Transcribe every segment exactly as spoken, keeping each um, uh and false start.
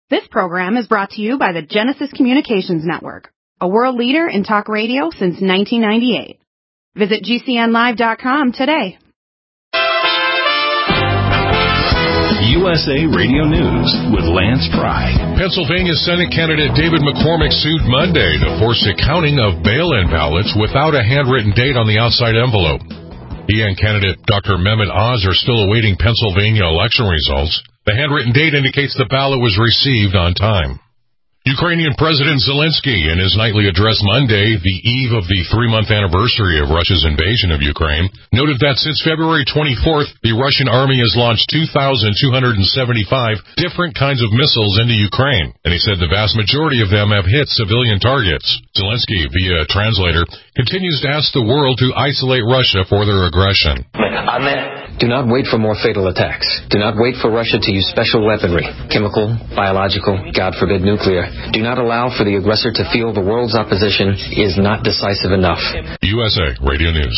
This program is brought to you by the Genesis Communications Network, a world leader in talk radio since nineteen ninety-eight. Visit G C N live dot com today. U S A Radio News with Lance Pry. Pennsylvania Senate candidate David McCormick sued Monday to force the counting of mail-in ballots without a handwritten date on the outside envelope. He and candidate Doctor Mehmet Oz are still awaiting Pennsylvania election results. The handwritten date indicates the ballot was received on time. Ukrainian President Zelensky, in his nightly address Monday, the eve of the three-month anniversary of Russia's invasion of Ukraine, noted that since February twenty-fourth, the Russian army has launched two thousand two hundred seventy-five different kinds of missiles into Ukraine, and he said the vast majority of them have hit civilian targets. Zelensky, via a translator, continues to ask the world to isolate Russia for their aggression. Do not wait for more fatal attacks. Do not wait for Russia to use special weaponry, chemical, biological, God forbid nuclear. Do not allow for the aggressor to feel the world's opposition is not decisive enough. U S A Radio News.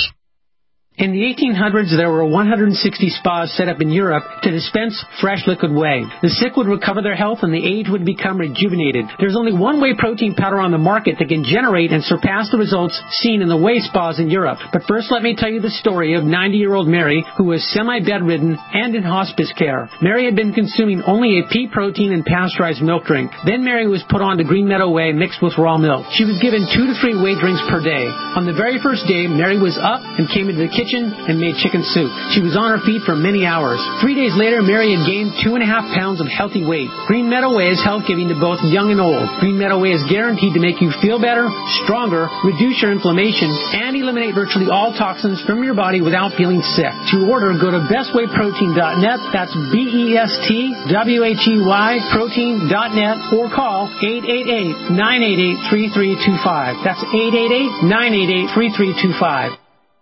In the eighteen hundreds, there were one hundred sixty spas set up in Europe to dispense fresh liquid whey. The sick would recover their health and the aged would become rejuvenated. There's only one whey protein powder on the market that can generate and surpass the results seen in the whey spas in Europe. But first, let me tell you the story of ninety-year-old Mary, who was semi-bedridden and in hospice care. Mary had been consuming only a pea protein and pasteurized milk drink. Then Mary was put on to Green Meadow Whey mixed with raw milk. She was given two to three whey drinks per day. On the very first day, Mary was up and came into the kitchen and made chicken soup. She was on her feet for many hours. Three days later, Mary had gained two and a half pounds of healthy weight. Green Meadow Whey is health-giving to both young and old. Green Meadow Whey is guaranteed to make you feel better, stronger, reduce your inflammation, and eliminate virtually all toxins from your body without feeling sick. To order, go to best whey protein dot net. That's B E S T W H E Y protein dot net, or call eight eight eight, nine eight eight, three three two five. That's eight eight eight, nine eight eight, three three two five.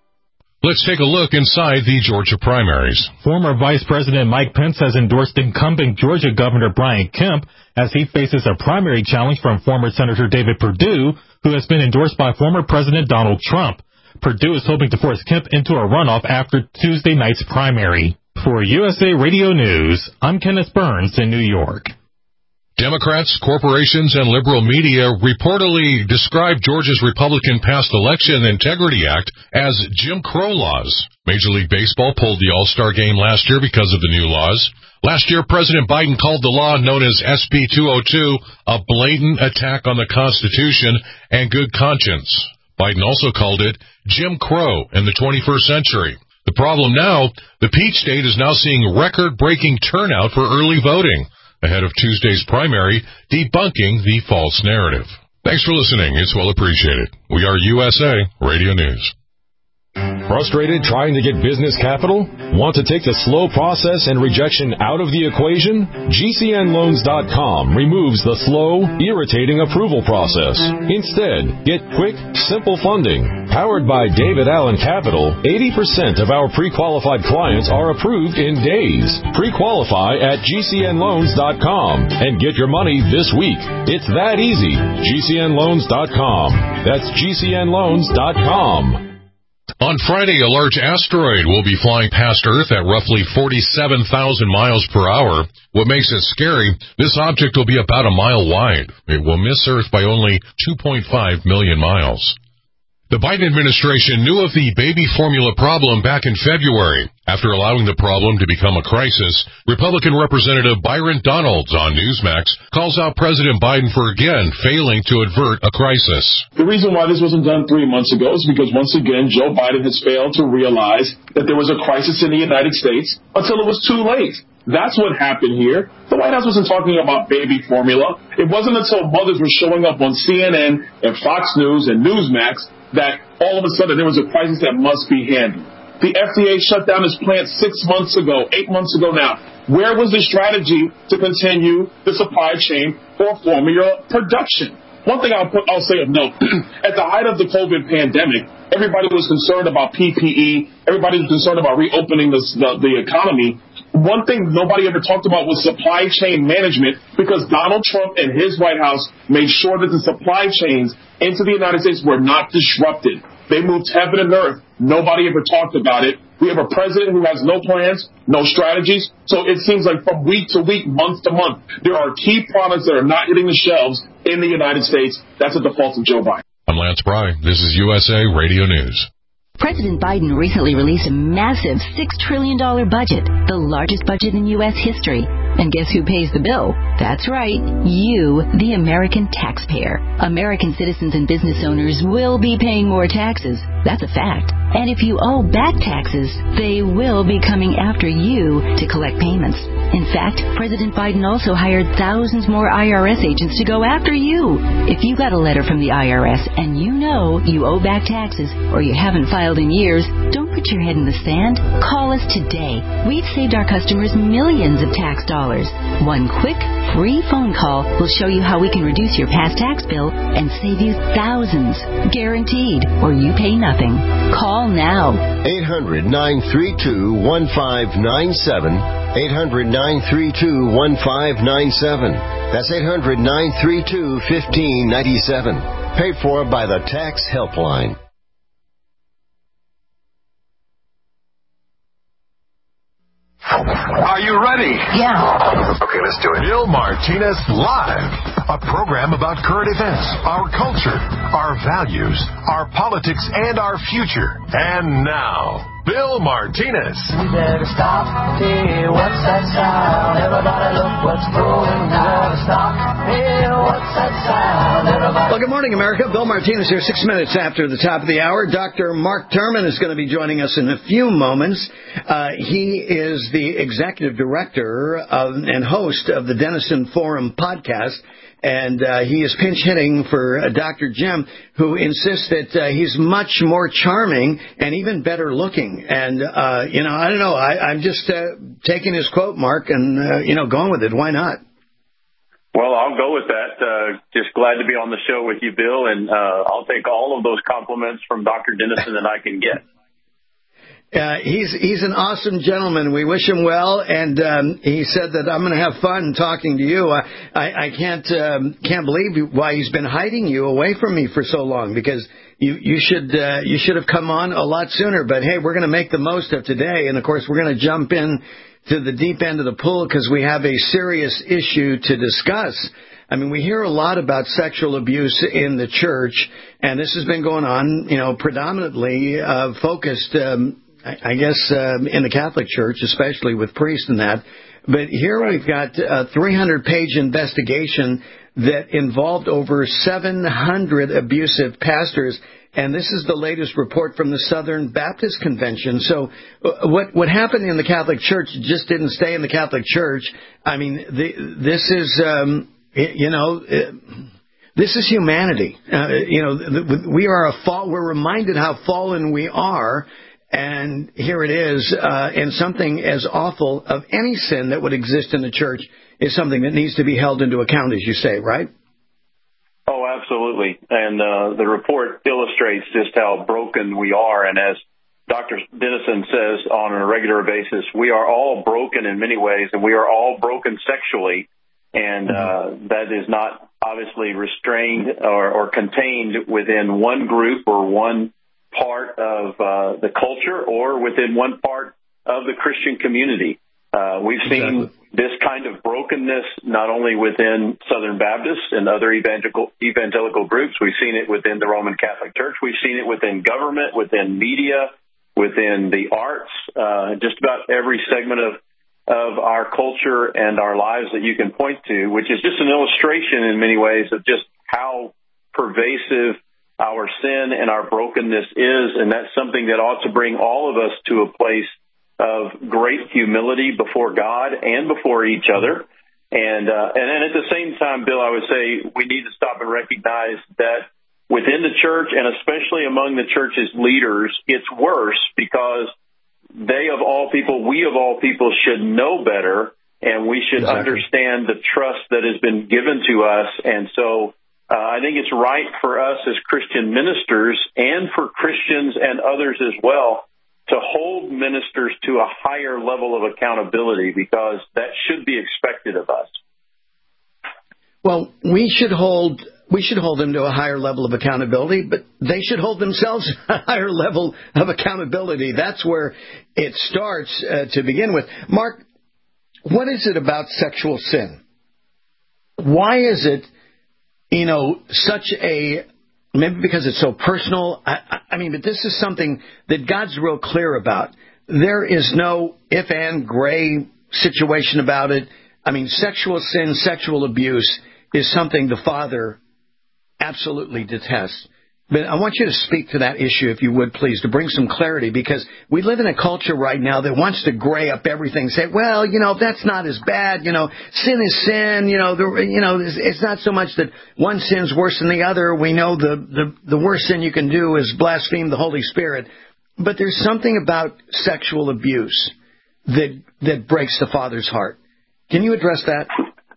Let's take a look inside the Georgia primaries. Former Vice President Mike Pence has endorsed incumbent Georgia Governor Brian Kemp as he faces a primary challenge from former Senator David Perdue, who has been endorsed by former President Donald Trump. Perdue is hoping to force Kemp into a runoff after Tuesday night's primary. For U S A Radio News, I'm Kenneth Burns in New York. Democrats, corporations, and liberal media reportedly described Georgia's Republican past election integrity act as Jim Crow laws. Major League Baseball pulled the All-Star game last year because of the new laws. Last year, President Biden called the law known as S B two oh two a blatant attack on the Constitution and good conscience. Biden also called it Jim Crow in the twenty-first century. The problem now, the Peach State is now seeing record-breaking turnout for early voting ahead of Tuesday's primary, debunking the false narrative. Thanks for listening. It's well appreciated. We are U S A Radio News. Frustrated trying to get business capital? Want to take the slow process and rejection out of the equation? G C N loans dot com removes the slow, irritating approval process. Instead, get quick, simple funding. Powered by David Allen Capital, eighty percent of our pre-qualified clients are approved in days. Pre-qualify at G C N loans dot com and get your money this week. It's that easy. G C N loans dot com. That's G C N loans dot com. On Friday, a large asteroid will be flying past Earth at roughly forty-seven thousand miles per hour. What makes it scary, this object will be about a mile wide. It will miss Earth by only two point five million miles. The Biden administration knew of the baby formula problem back in February. After allowing the problem to become a crisis, Republican Representative Byron Donalds on Newsmax calls out President Biden for again failing to avert a crisis. The reason why this wasn't done three months ago is because once again, Joe Biden has failed to realize that there was a crisis in the United States until it was too late. That's what happened here. The White House wasn't talking about baby formula. It wasn't until mothers were showing up on C N N and Fox News and Newsmax that all of a sudden there was a crisis that must be handled. The F D A shut down its plant six months ago, eight months ago now. Where was the strategy to continue the supply chain for formula production? One thing I'll, put, I'll say of note, at the height of the COVID pandemic, everybody was concerned about P P E. Everybody was concerned about reopening the, the, the economy. One thing nobody ever talked about was supply chain management, because Donald Trump and his White House made sure that the supply chains into the United States were not disrupted. They moved heaven and earth. Nobody ever talked about it. We have a president who has no plans, no strategies. So it seems like from week to week, month to month, there are key products that are not hitting the shelves in the United States. That's at the fault of Joe Biden. I'm Lance Pry. This is U S A Radio News. President Biden recently released a massive six trillion dollars budget, the largest budget in U S history. And guess who pays the bill? That's right, you, the American taxpayer. American citizens and business owners will be paying more taxes. That's a fact. And if you owe back taxes, they will be coming after you to collect payments. In fact, President Biden also hired thousands more I R S agents to go after you. If you got a letter from the I R S and you know you owe back taxes or you haven't filed in years, don't put your head in the sand. Call us today. We've saved our customers millions of tax dollars. One quick, free phone call will show you how we can reduce your past tax bill and save you thousands. Guaranteed, or you pay nothing. Call now. eight hundred, nine three two, one five nine seven. eight hundred, nine three two, one five nine seven. That's eight hundred, nine three two, one five nine seven. Paid for by the Tax Helpline. Are you ready? Yeah. Okay, let's do it. Bill Martinez Live, a program about current events, our culture, our values, our politics, and our future. And now, Bill Martinez. We better stop. Hey, what's that sound? Everybody look what's going down. Stop. Hey, what's that sound? Everybody. Well, good morning, America. Bill Martinez here, six minutes after the top of the hour. Doctor Mark Turman is going to be joining us in a few moments. Uh, he is the executive director of, and host of the Denison Forum podcast. And uh, he is pinch hitting for uh, Doctor Jim, who insists that uh, he's much more charming and even better looking. And, uh, you know, I don't know. I, I'm just uh, taking his quote, Mark, and, uh, you know, going with it. Why not? Well, I'll go with that. Uh, just glad to be on the show with you, Bill. And uh, I'll take all of those compliments from Doctor Denison that I can get. Uh, he's he's an awesome gentleman. We wish him well, and um, he said that I'm going to have fun talking to you. I I, I can't um, can't believe why he's been hiding you away from me for so long, because you you should uh, you should have come on a lot sooner. But hey, we're going to make the most of today, and of course we're going to jump in to the deep end of the pool because we have a serious issue to discuss. I mean, we hear a lot about sexual abuse in the church, and this has been going on, you know, predominantly uh, focused. Um, I guess um, in the Catholic Church, especially with priests and that. But here we've got a three hundred page investigation that involved over seven hundred abusive pastors. And this is the latest report from the Southern Baptist Convention. So uh, what what happened in the Catholic Church just didn't stay in the Catholic Church. I mean, the, this is, um, you know... It, This is humanity. Uh, you know, we are a fall. We're reminded how fallen we are. And here it is, uh, and something as awful of any sin that would exist in the church is something that needs to be held into account, as you say, right? Oh, absolutely. And uh, the report illustrates just how broken we are. And as Doctor Denison says on a regular basis, we are all broken in many ways, and we are all broken sexually. And uh, that is not obviously restrained or, or contained within one group or one part of uh, the culture or within one part of the Christian community. Uh, we've seen exactly. this kind of brokenness not only within Southern Baptists and other evangelical, evangelical groups. We've seen it within the Roman Catholic Church. We've seen it within government, within media, within the arts, uh, just about every segment of, of our culture and our lives that you can point to, which is just an illustration in many ways of just how pervasive our sin and our brokenness is, and that's something that ought to bring all of us to a place of great humility before God and before each other. And uh, and then at the same time, Bill, I would say we need to stop and recognize that within the church, and especially among the church's leaders, it's worse because they of all people, we of all people should know better, and we should exactly. understand the trust that has been given to us. And so Uh, I think it's right for us as Christian ministers and for Christians and others as well to hold ministers to a higher level of accountability, because that should be expected of us. Well, we should hold we should hold them to a higher level of accountability, but they should hold themselves to a higher level of accountability. That's where it starts uh, to begin with. Mark, what is it about sexual sin? Why is it, you know, such a, maybe because it's so personal, I, I mean, but this is something that God's real clear about. There is no if and gray situation about it. I mean, sexual sin, sexual abuse is something the Father absolutely detests. But I want you to speak to that issue, if you would, please, to bring some clarity, because we live in a culture right now that wants to gray up everything, say, well, you know, that's not as bad, you know, sin is sin, you know, the, you know, it's, it's not so much that one sin's worse than the other. We know the, the, the worst sin you can do is blaspheme the Holy Spirit. But there's something about sexual abuse that that breaks the Father's heart. Can you address that?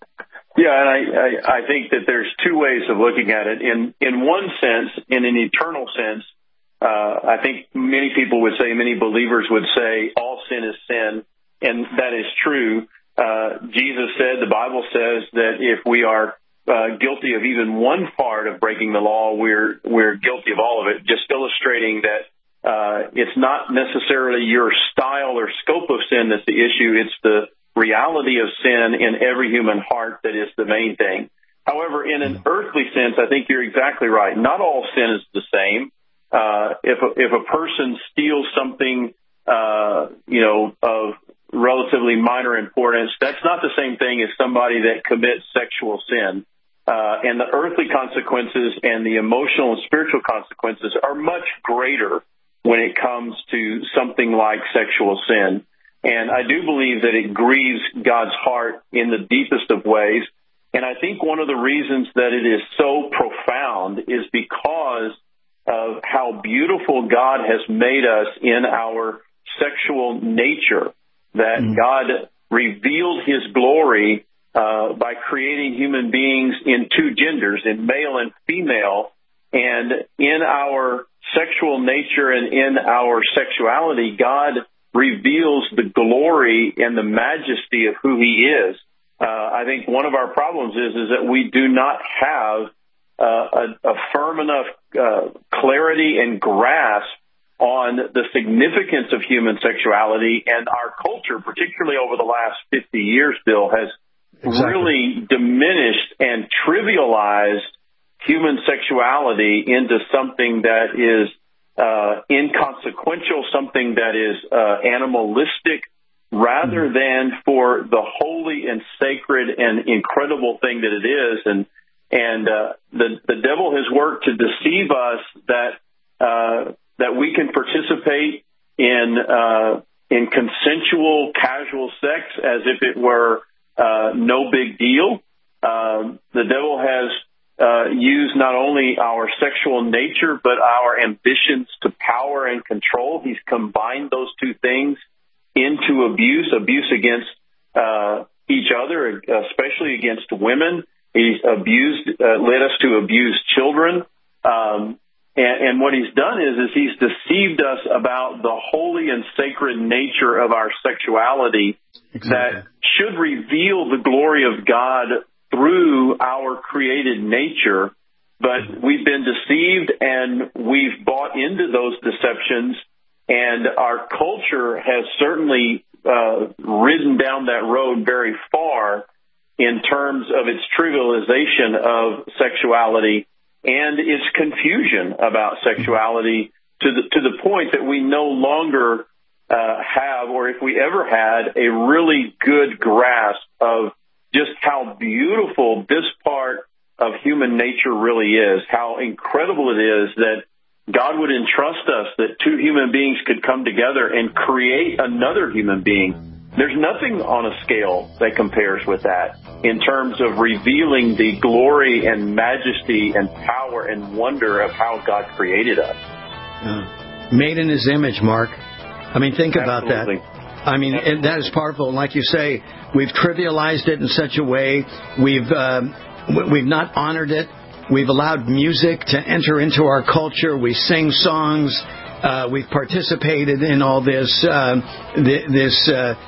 Yeah, and I, I, I think that there's two ways of looking at it. In in one sense, in an eternal sense, uh, I think many people would say, many believers would say, all sin is sin, and that is true. Uh, Jesus said, the Bible says that if we are uh, guilty of even one part of breaking the law, we're we're guilty of all of it. Just illustrating that uh, it's not necessarily your style or scope of sin that's the issue; it's the reality of sin in every human heart that is the main thing. However, in an earthly sense, I think you're exactly right. Not all sin is the same. Uh, if a, if a person steals something, uh, you know, of relatively minor importance, that's not the same thing as somebody that commits sexual sin. Uh, and the earthly consequences and the emotional and spiritual consequences are much greater when it comes to something like sexual sin. And I do believe that it grieves God's heart in the deepest of ways. And I think one of the reasons that it is so profound is because of how beautiful God has made us in our sexual nature, that mm. God revealed his glory uh, by creating human beings in two genders, in male and female. And in our sexual nature and in our sexuality, God reveals the glory and the majesty of who he is. Uh, I think one of our problems is, is that we do not have uh, a, a firm enough uh, clarity and grasp on the significance of human sexuality, and our culture, particularly over the last fifty years, Bill, has exactly. really diminished and trivialized human sexuality into something that is Uh, inconsequential, something that is uh, animalistic, rather than for the holy and sacred and incredible thing that it is. And and uh, the the devil has worked to deceive us that uh, that we can participate in uh, in consensual, casual sex as if it were uh, no big deal. Uh, the devil has Uh, use not only our sexual nature, but our ambitions to power and control. He's combined those two things into abuse, abuse against uh, each other, especially against women. He's abused, uh, led us to abuse children. Um, and, and what he's done is, is he's deceived us about the holy and sacred nature of our sexuality exactly. that should reveal the glory of God through our created nature, but we've been deceived and we've bought into those deceptions, and our culture has certainly uh, ridden down that road very far in terms of its trivialization of sexuality and its confusion about sexuality to the, to the point that we no longer uh, have, or if we ever had, a really good grasp of just how beautiful this part of human nature really is, how incredible it is that God would entrust us that two human beings could come together and create another human being. There's nothing on a scale that compares with that in terms of revealing the glory and majesty and power and wonder of how God created us. Yeah. Made in his image, Mark. I mean, think Absolutely. about that. I mean, and that is powerful. And like you say, we've trivialized it in such a way. We've um, we've not honored it. We've allowed music to enter into our culture. We sing songs. Uh, we've participated in all this uh, th- this uh,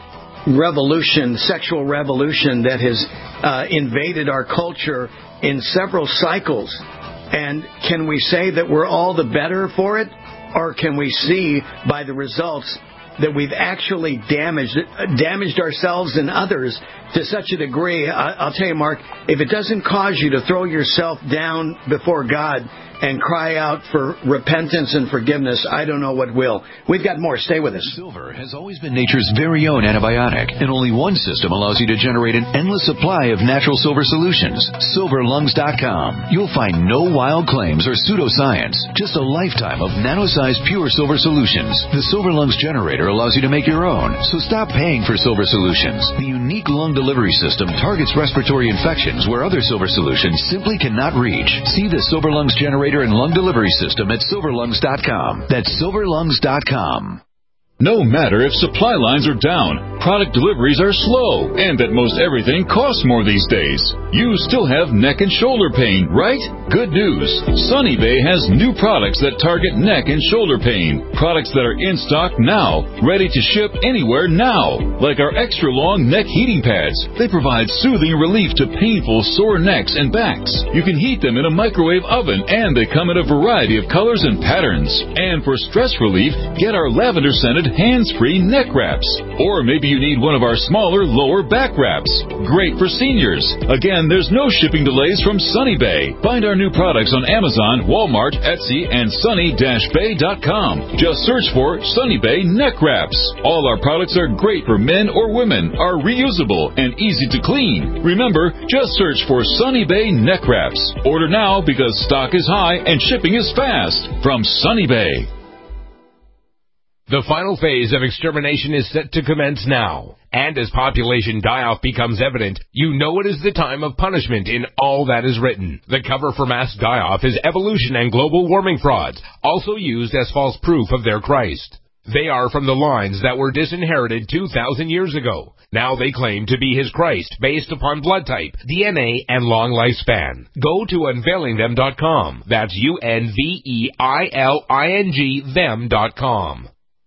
revolution, sexual revolution that has uh, invaded our culture in several cycles. And can we say that we're all the better for it? Or can we see by the results that we've actually damaged damaged ourselves and others to such a degree? I'll tell you, Mark, if it doesn't cause you to throw yourself down before God and cry out for repentance and forgiveness, I don't know what will. We've got more. Stay with us. Silver has always been nature's very own antibiotic, and only one system allows you to generate an endless supply of natural silver solutions. silver lungs dot com. You'll find no wild claims or pseudoscience, just a lifetime of nano-sized pure silver solutions. The Silver Lungs generator allows you to make your own, so stop paying for silver solutions. The unique lung delivery system targets respiratory infections where other silver solutions simply cannot reach. See the Silver Lungs generator and lung delivery system at silver lungs dot com. That's silver lungs dot com. No matter if supply lines are down, product deliveries are slow, and that most everything costs more these days, you still have neck and shoulder pain, right? Good news. Sunny Bay has new products that target neck and shoulder pain. Products that are in stock now, ready to ship anywhere now. Like our extra long neck heating pads. They provide soothing relief to painful sore necks and backs. You can heat them in a microwave oven, and they come in a variety of colors and patterns. And for stress relief, get our lavender scented hands-free neck wraps. Or maybe you need one of our smaller lower back wraps. Great for seniors. Again, there's no shipping delays from Sunny Bay. Find our new products on Amazon, Walmart, Etsy, and sunny dash bay dot com. Just search for Sunny Bay neck wraps. All our products are great for men or women, are reusable, and easy to clean. Remember, just search for Sunny Bay neck wraps. Order now because stock is high and shipping is fast. From Sunny Bay. The final phase of extermination is set to commence now. And as population die-off becomes evident, you know it is the time of punishment in all that is written. The cover for mass die-off is evolution and global warming frauds, also used as false proof of their Christ. They are from the lines that were disinherited two thousand years ago. Now they claim to be his Christ based upon blood type, D N A, and long lifespan. Go to unveiling them dot com. That's U N V E I L I N G them dot com.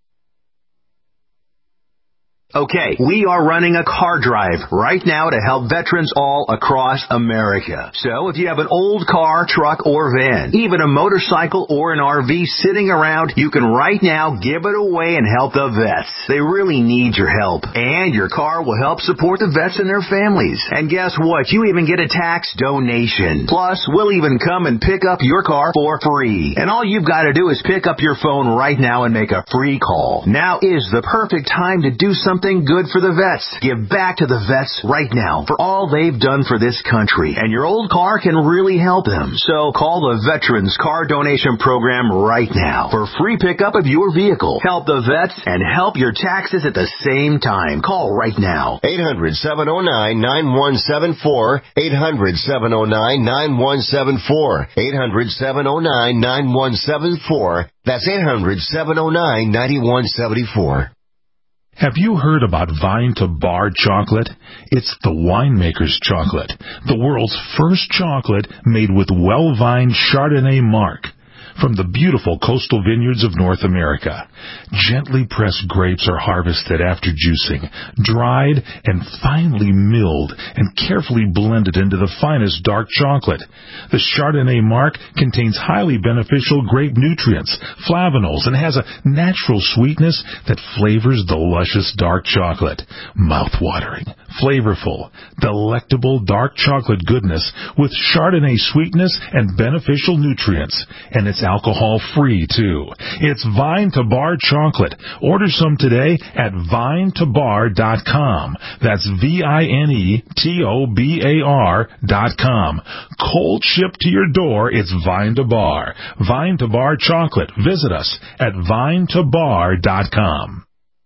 Okay, we are running a car drive right now to help veterans all across America. So if you have an old car, truck, or van, even a motorcycle or an R V sitting around, you can right now give it away and help the vets. They really need your help. And your car will help support the vets and their families. And guess what? You even get a tax donation. Plus, we'll even come and pick up your car for free. And all you've got to do is pick up your phone right now and make a free call. Now is the perfect time to do something good for the vets. Give back to the vets right now for all they've done for this country. And your old car can really help them. So call the Veterans Car Donation Program right now for free pickup of your vehicle. Help the vets and help your taxes at the same time. Call right now. eight hundred, seven oh nine, nine one seven four. eight hundred, seven oh nine, nine one seven four. eight hundred, seven oh nine, nine one seven four. That's eight hundred, seven oh nine, nine one seven four. Have you heard about Vine to Bar chocolate? It's the winemaker's chocolate, the world's first chocolate made with well-vined Chardonnay marc from the beautiful coastal vineyards of North America. Gently pressed grapes are harvested after juicing, dried and finely milled and carefully blended into the finest dark chocolate. The Chardonnay marc contains highly beneficial grape nutrients, flavanols, and has a natural sweetness that flavors the luscious dark chocolate. Mouth-watering, flavorful, delectable dark chocolate goodness with Chardonnay sweetness and beneficial nutrients. And it's alcohol-free, too. It's Vine to Bar chocolate. Order some today at vine to bar dot com. That's V I N E T O B A R dot com. Cold shipped to your door, it's Vine to Bar. Vine to Bar chocolate. Visit us at vine to bar dot com.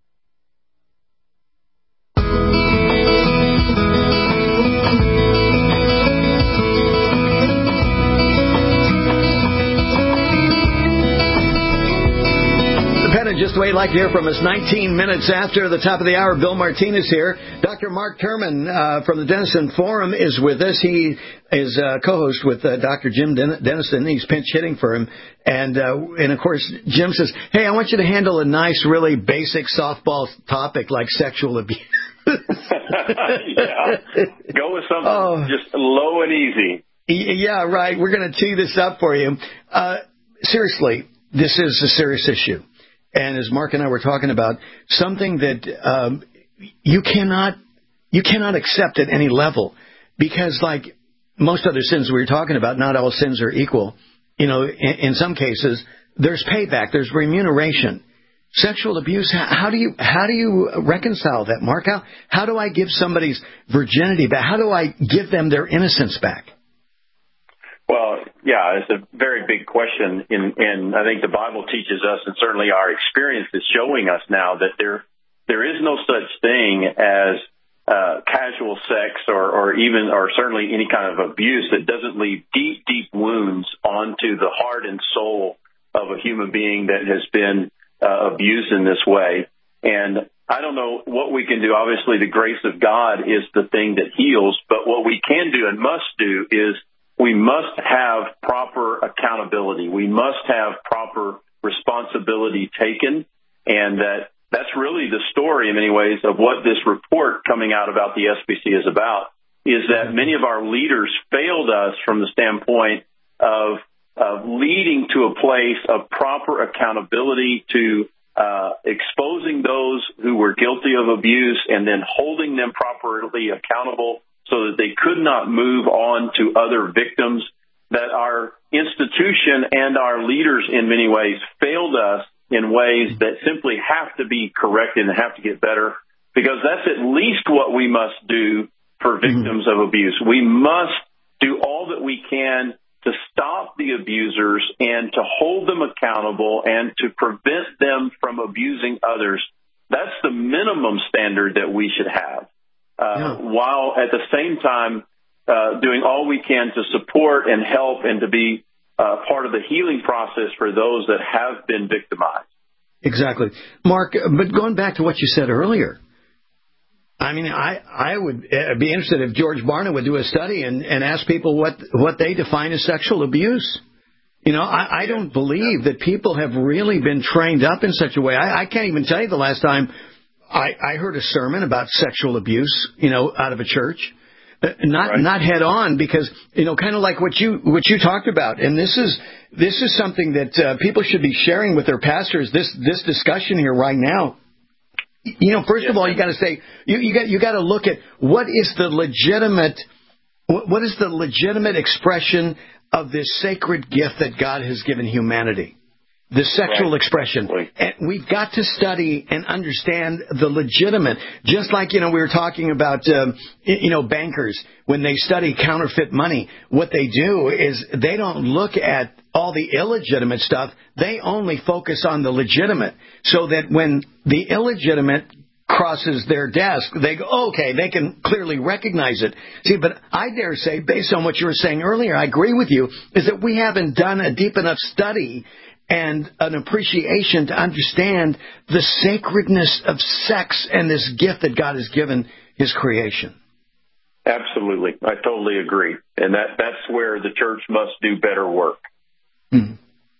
Just the way you'd like to hear from us. nineteen minutes after the top of the hour, Bill Martinez here. Doctor Mark Turman uh, from the Dennison Forum is with us. He is uh, co-host with uh, Doctor Jim Den- Dennison. He's pinch hitting for him. And, uh, and, of course, Jim says, hey, I want you to handle a nice, really basic softball topic like sexual abuse. Yeah, go with something oh. just low and easy. Yeah, right. We're going to tee this up for you. Uh, seriously, this is a serious issue. And as Mark and I were talking about, something that um, you cannot you cannot accept at any level, because like most other sins we were talking about, not all sins are equal. You know, in, in some cases, there's payback, there's remuneration. Sexual abuse, how do you how do you reconcile that, Mark? How, how do I give somebody's virginity back? How do I give them their innocence back? Well, yeah, it's a very big question, and, and I think the Bible teaches us, and certainly our experience is showing us now, that there there is no such thing as uh, casual sex or, or even or certainly any kind of abuse that doesn't leave deep, deep wounds onto the heart and soul of a human being that has been Uh, abused in this way. And I don't know what we can do. Obviously, the grace of God is the thing that heals. But what we can do and must do is we must have proper accountability. We must have proper responsibility taken. And that that's really the story in many ways of what this report coming out about the S B C is about, is that many of our leaders failed us from the standpoint of of leading to a place of proper accountability, to uh, exposing those who were guilty of abuse and then holding them properly accountable so that they could not move on to other victims, that our institution and our leaders in many ways failed us in ways that simply have to be corrected and have to get better, because that's at least what we must do for victims of abuse. We must do all that we can to stop the abusers and to hold them accountable and to prevent them from abusing others. That's the minimum standard that we should have, uh, yeah. while at the same time uh, doing all we can to support and help and to be uh, part of the healing process for those that have been victimized. Exactly. Mark, but going back to what you said earlier, I mean, I, I would be interested if George Barna would do a study and, and ask people what, what they define as sexual abuse. You know, I, I don't believe that people have really been trained up in such a way. I, I can't even tell you the last time I, I heard a sermon about sexual abuse, you know, out of a church. Not right. not head on, because, you know, kind of like what you what you talked about. And this is this is something that uh, people should be sharing with their pastors, this this discussion here right now. You know, first of all, you got to say you, you got you got to look at what is the legitimate what is the legitimate expression of this sacred gift that God has given humanity, the sexual right. expression. And we've got to study and understand the legitimate. Just like, you know, we were talking about um, you know bankers, when they study counterfeit money, what they do is they don't look at all the illegitimate stuff. They only focus on the legitimate, so that when the illegitimate crosses their desk, they go, oh, okay, they can clearly recognize it. See, but I dare say, based on what you were saying earlier, I agree with you, is that we haven't done a deep enough study and an appreciation to understand the sacredness of sex and this gift that God has given His creation. Absolutely. I totally agree. And that, that's where the church must do better work. Mm-hmm.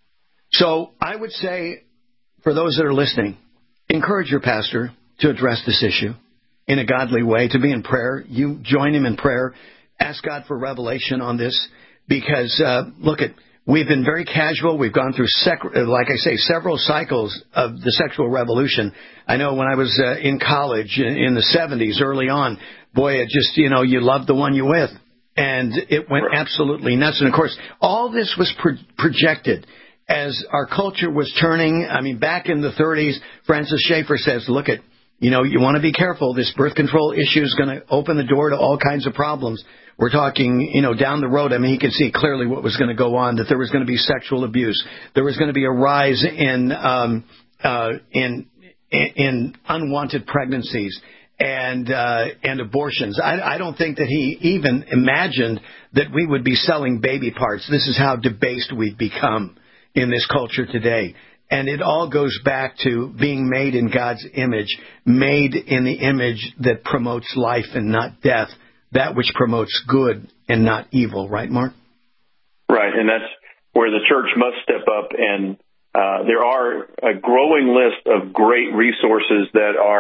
So I would say, for those that are listening, encourage your pastor to address this issue in a godly way, to be in prayer. You join him in prayer. Ask God for revelation on this, because, uh, look, at we've been very casual. We've gone through, sec- like I say, several cycles of the sexual revolution. I know when I was uh, in college in, in the seventies, early on, boy, it just, you know, you loved the one you with. And it went absolutely nuts. And, of course, all this was pro- projected as our culture was turning. I mean, back in the thirties, Francis Schaeffer says, look, at, you know, you want to be careful. This birth control issue is going to open the door to all kinds of problems. We're talking, you know, down the road. I mean, he could see clearly what was going to go on, that there was going to be sexual abuse. There was going to be a rise in um, uh, in in unwanted pregnancies and uh, and abortions. I, I don't think that he even imagined that we would be selling baby parts. This is how debased we've become in this culture today. And it all goes back to being made in God's image, made in the image that promotes life and not death, that which promotes good and not evil. Right, Mark? Right, and that's where the church must step up. And uh, there are a growing list of great resources that are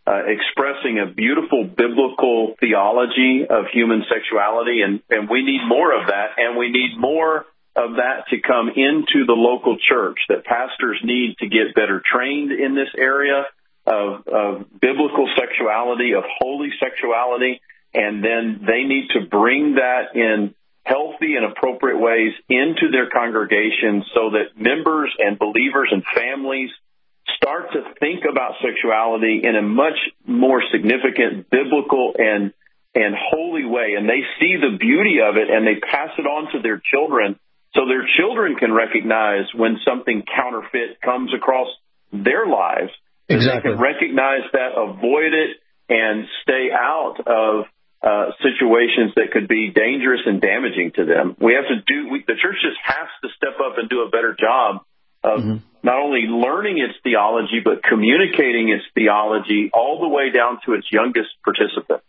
uh, expressing a beautiful biblical theology of human sexuality, and, and we need more of that, and we need more of that to come into the local church, that pastors need to get better trained in this area of, of biblical sexuality, of holy sexuality, and then they need to bring that in healthy and appropriate ways into their congregations so that members and believers and families start to think about sexuality in a much more significant biblical and and holy way, and they see the beauty of it and they pass it on to their children so their children can recognize when something counterfeit comes across their lives. Exactly. They can recognize that, avoid it, and stay out of uh, situations that could be dangerous and damaging to them. We have to do, we, the church just has to step up and do a better job of mm-hmm. not only learning its theology, but communicating its theology all the way down to its youngest participant.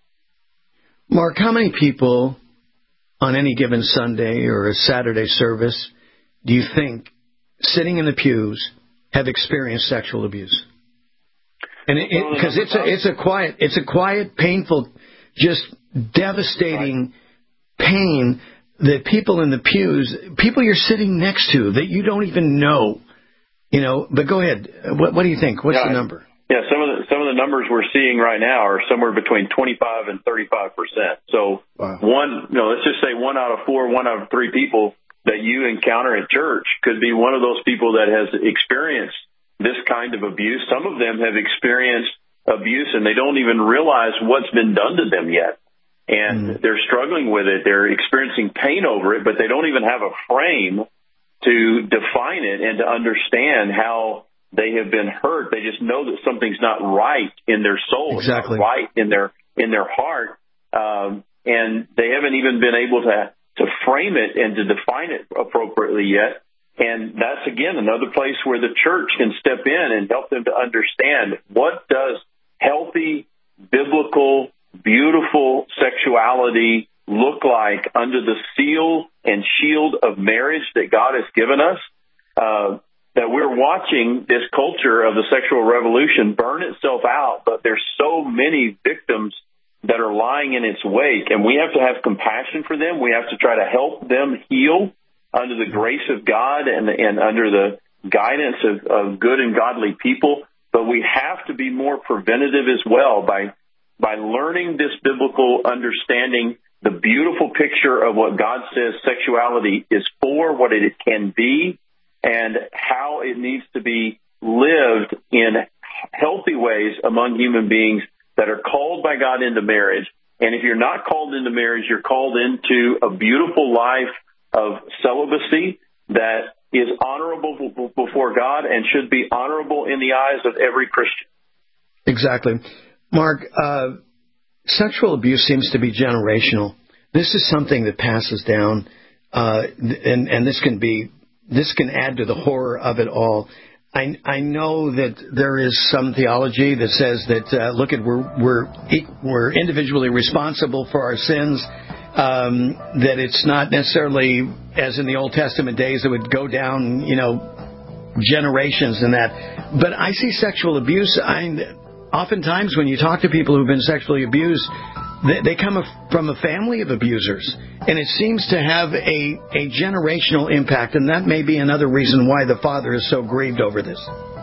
Mark, how many people on any given Sunday or a Saturday service do you think, sitting in the pews, have experienced sexual abuse? And because it, it, it's a it's a quiet it's a quiet, painful, just devastating pain that people in the pews, people you're sitting next to that you don't even know, you know. But go ahead. What, what do you think? What's yeah, the number? Yeah, some of the some of the numbers we're seeing right now are somewhere between twenty-five and thirty-five percent. So wow. one, you know, let's just say one out of four, one out of three people that you encounter at church could be one of those people that has experienced this kind of abuse. Some of them have experienced abuse and they don't even realize what's been done to them yet. And mm. they're struggling with it. They're experiencing pain over it, but they don't even have a frame to define it and to understand how they have been hurt. They just know that something's not right in their soul, exactly. It's not right in their in their heart, um, and they haven't even been able to to frame it and to define it appropriately yet. And that's, again, another place where the church can step in and help them to understand what does healthy, biblical, beautiful sexuality look like under the seal and shield of marriage that God has given us. Uh, that we're watching this culture of the sexual revolution burn itself out, but there's so many victims that are lying in its wake, and we have to have compassion for them. We have to try to help them heal under the grace of God and, and under the guidance of, of good and godly people. But we have to be more preventative as well by by learning this biblical understanding, the beautiful picture of what God says sexuality is for, what it can be, and how it needs to be lived in healthy ways among human beings that are called by God into marriage. And if you're not called into marriage, you're called into a beautiful life of celibacy that is honorable before God and should be honorable in the eyes of every Christian. Exactly. Mark, uh, sexual abuse seems to be generational. This is something that passes down, uh, and, and this can be This can add to the horror of it all. I, I know that there is some theology that says that uh, look at we're we're we're individually responsible for our sins. Um, that it's not necessarily as in the Old Testament days it would go down, you know, generations and that. But I see sexual abuse. I oftentimes when you talk to people who've been sexually abused, they, they come from a family of abusers. And it seems to have a, a generational impact, and that may be another reason why the father is so grieved over this.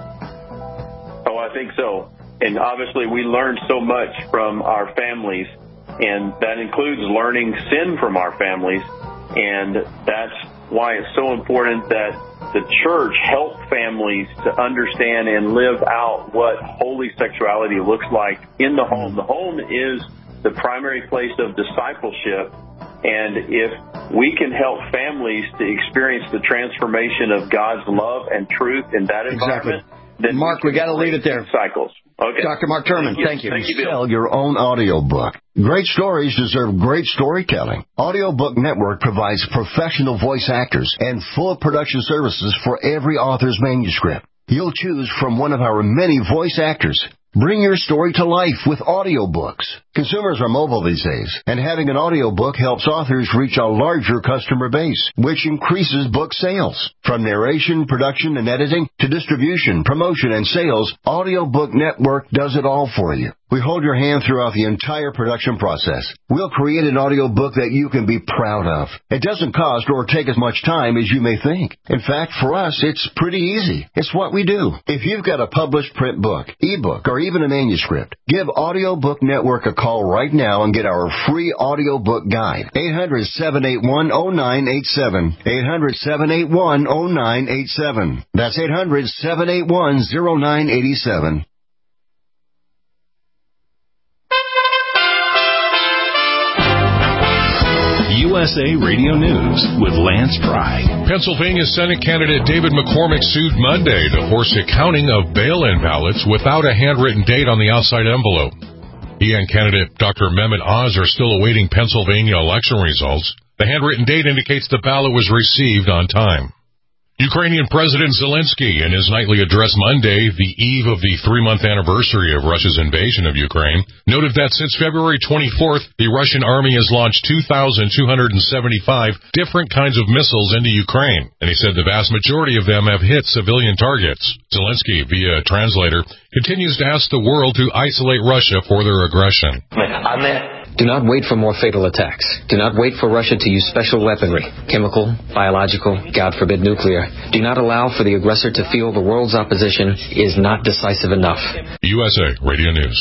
Oh, I think so. And obviously we learn so much from our families, and that includes learning sin from our families. And that's why it's so important that the church help families to understand and live out what holy sexuality looks like in the home. The home is the primary place of discipleship. And if we can help families to experience the transformation of God's love and truth in that environment, exactly. then Mark, we, we got to leave it there. Cycles. Okay. Doctor Mark Turman, thank you. Thank you. Thank you, Bill. Sell your own audiobook. Great stories deserve great storytelling. Audiobook Network provides professional voice actors and full production services for every author's manuscript. You'll choose from one of our many voice actors. Bring your story to life with audiobooks. Consumers are mobile these days, and having an audiobook helps authors reach a larger customer base, which increases book sales. From narration, production, and editing to distribution, promotion, and sales, Audiobook Network does it all for you. We hold your hand throughout the entire production process. We'll create an audiobook that you can be proud of. It doesn't cost or take as much time as you may think. In fact, for us, it's pretty easy. It's what we do. If you've got a published print book, ebook, or even a manuscript, give Audiobook Network a call right now and get our free audiobook guide. eight hundred, seven eight one, oh nine eight seven. eight hundred, seven eight one, oh nine eight seven. That's eight hundred, seven eight one, oh nine eight seven. U S A Radio News with Lance Pry. Pennsylvania Senate candidate David McCormick sued Monday to force accounting of mail-in ballots without a handwritten date on the outside envelope. He and candidate Doctor Mehmet Oz are still awaiting Pennsylvania election results. The handwritten date indicates the ballot was received on time. Ukrainian President Zelensky, in his nightly address Monday, the eve of the three-month anniversary of Russia's invasion of Ukraine, noted that since February twenty-fourth, the Russian army has launched two thousand two hundred seventy-five different kinds of missiles into Ukraine, and he said the vast majority of them have hit civilian targets. Zelensky, via a translator, continues to ask the world to isolate Russia for their aggression. Do not wait for more fatal attacks. Do not wait for Russia to use special weaponry, chemical, biological, God forbid nuclear. Do not allow for the aggressor to feel the world's opposition is not decisive enough. U S A Radio News.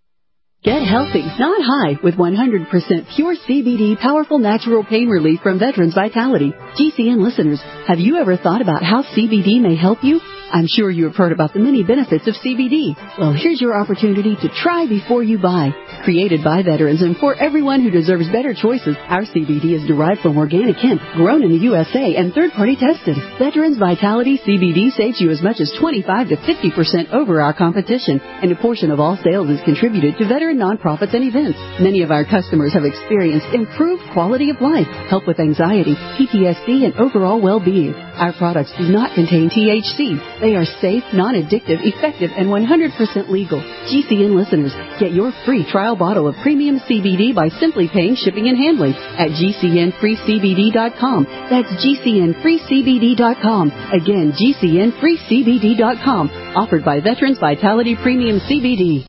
Get healthy, not high, with one hundred percent pure C B D powerful natural pain relief from Veterans Vitality. G C N listeners, have you ever thought about how C B D may help you? I'm sure you have heard about the many benefits of C B D. Well, here's your opportunity to try before you buy. Created by veterans and for everyone who deserves better choices, our C B D is derived from organic hemp, grown in the U S A and third-party tested. Veterans Vitality C B D saves you as much as twenty-five to fifty percent over our competition, and a portion of all sales is contributed to veteran nonprofits and events. Many of our customers have experienced improved quality of life, help with anxiety, P T S D, and overall well-being. Our products do not contain T H C. They are safe, non-addictive, effective, and one hundred percent legal. G C N listeners, get your free trial bottle of premium C B D by simply paying shipping and handling at G C N free C B D dot com. That's G C N free C B D dot com. Again, G C N free C B D dot com. Offered by Veterans Vitality Premium C B D.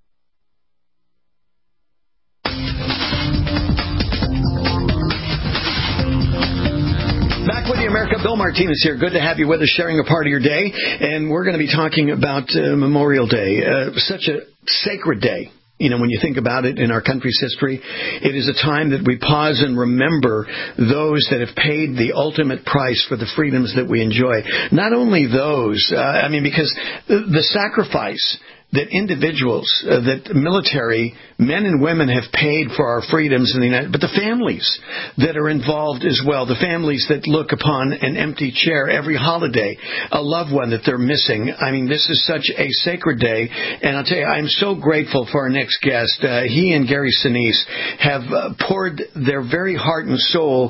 Back with you, America. Bill Martinez here. Good to have you with us, sharing a part of your day. And we're going to be talking about uh, Memorial Day, uh, such a sacred day. You know, when you think about it in our country's history, it is a time that we pause and remember those that have paid the ultimate price for the freedoms that we enjoy. Not only those, uh, I mean, because the, the sacrifice that individuals, uh, that military men and women have paid for our freedoms in the United States, but the families that are involved as well, the families that look upon an empty chair every holiday, a loved one that they're missing. I mean, this is such a sacred day, and I'll tell you, I'm so grateful for our next guest. Uh, he and Gary Sinise have uh, poured their very heart and soul